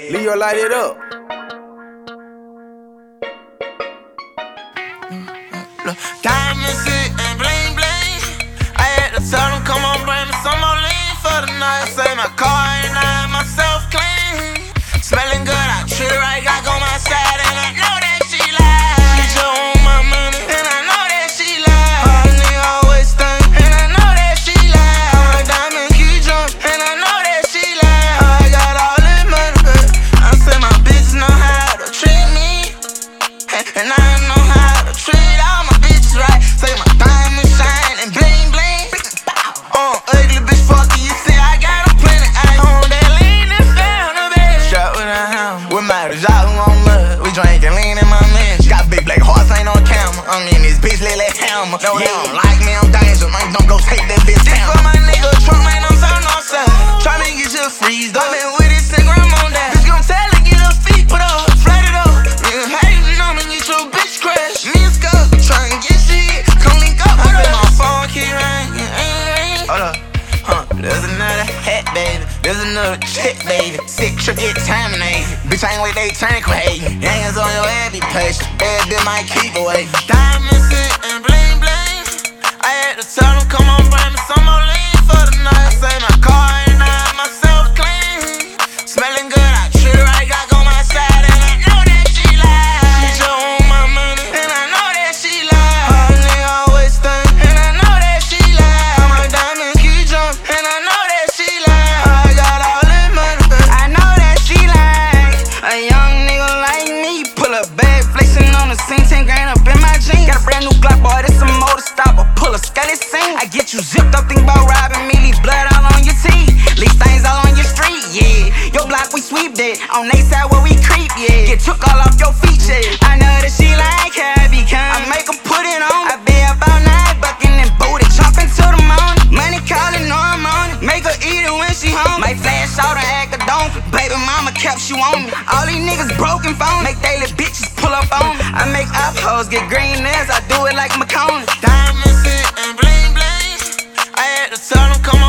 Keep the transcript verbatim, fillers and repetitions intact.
Leo, light it up. Diamonds hit and bling bling. I had to tell them, come on, bring me some more lean for the night. I say my car ain't I myself clean. Smelling good, I treat her right, I go my side, and I know that she lied. She just want my money, and I know that she lied. All nigga always think, and I know that she lied. My diamond keep jumping, and I know that she lied. I got all this money, but I say my bitch know how to treat me, and I know how to treat all my bitches right. Say my diamond shine and bling bling. Uh, ugly bitch, fuck you, you see I got a plenty. I on that lean and found a bitch. Shot with a hammer, with my result on love. We drinking lean in my man. Got big black hearts, ain't on camera. I'm in this bitch, let it hammer. No, you don't like me, I'm dangerous. Man, don't go take that bitch down. For my nigga Trump, man, I'm so northside. Tryna get you freezed up. Been with this cigarette, I'm on that. Bitch gon' tell her, get her feet put up, flat it up. Nigga hatin' on me, get your bitch crash. Me and Scott, tryna get shit. Come link up with her. My phone keep ringing, ring. Hold up, huh? There's another hat, baby. There's another chick, baby. Sick trip, get terminated. Bitch, I ain't wait, they turn crazy. Hands on your head, be patient. Bad bitch might keep away. Diamonds hit and bling bling. I had to tell them, come on, bring me some more lean for the night. I say my car ain't I myself clean. Smelling good, I treat her right, I go my side, and I know that she lied. She just want my money, and I know that she lied. All nigga always think, and I know that she lied. My diamond keep jumping, and I know that she lied. I got all this money, I know that she lied. A young nigga like me, pull a bag, flexing on the scene, ten grand up in my jeans. Got a brand new Glock, boy, this a motor stopper, pull a skelly scene. I get you zipped up, think about robbing me, leave blood all on your teeth, leave stains all on your street, yeah. Your block, we sweep that, on they side where we creep, yeah. Get took all off your feet, yeah. I know that she like how I become, I make her put it on. I be about nine, bucking and booty, chopping to the morning. Money calling, know I'm on it, make her eat it when she home. Might flash out and act a donkey, baby mama kept you on me. All these niggas broken phone, make daily bitches pull up on me. I make up hoes get green nails, I do it like McCone. Diamonds hit and bling bling. I had to tell them, come